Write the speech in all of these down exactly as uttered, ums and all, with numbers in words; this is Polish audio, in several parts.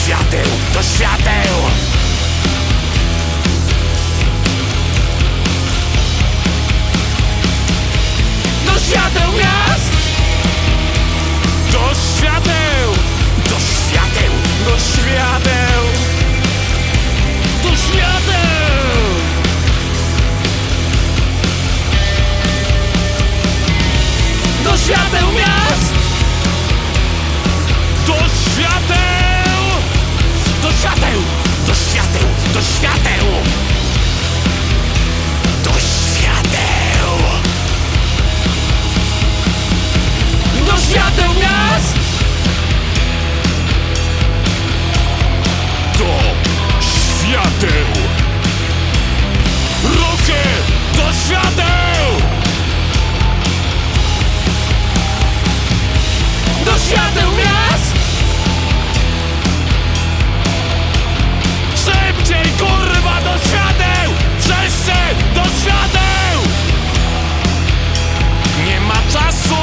świateł, do świateł. Do świateł miast, do świateł, do świateł, do świateł, do świateł. Do świateł miast, do świateł, do świateł, do świateł, do świateł, do świateł, do świateł miast, do świateł, ruchy do świateł. Do świateł miast! Szybciej, kurwa, do świateł! Wszyscy do świateł! Nie ma czasu!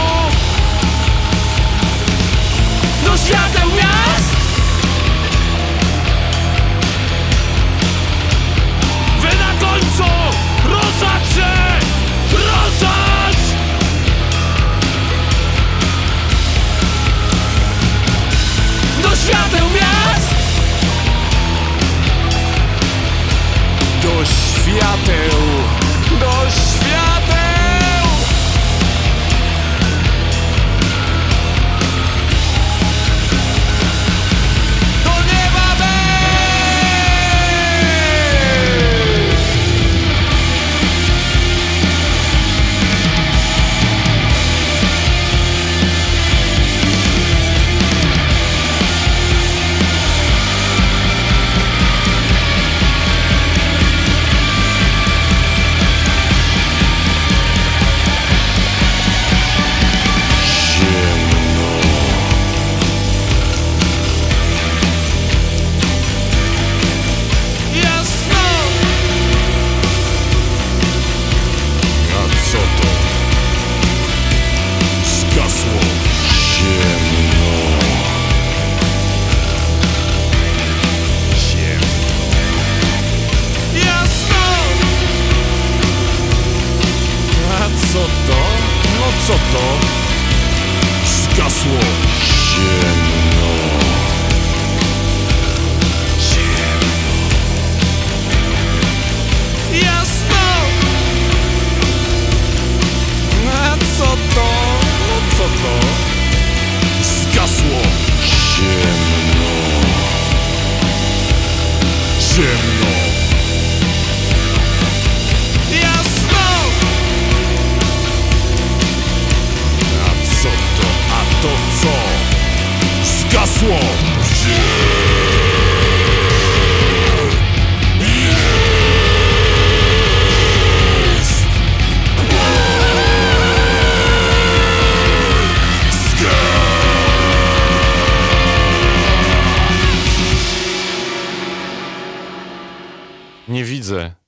Do świateł miast! Wy na końcu! Ruszać się! Ruszać! Do świateł miast! Do świateł! Do świateł! Do nieba weź! Co to? Zgasło. Ciemno. Ciemno. Jasno. A co to? No co to? Zgasło. Ciemno. Ciemno. To co? Zgasło! Gdzie jest? Zgas! Nie widzę.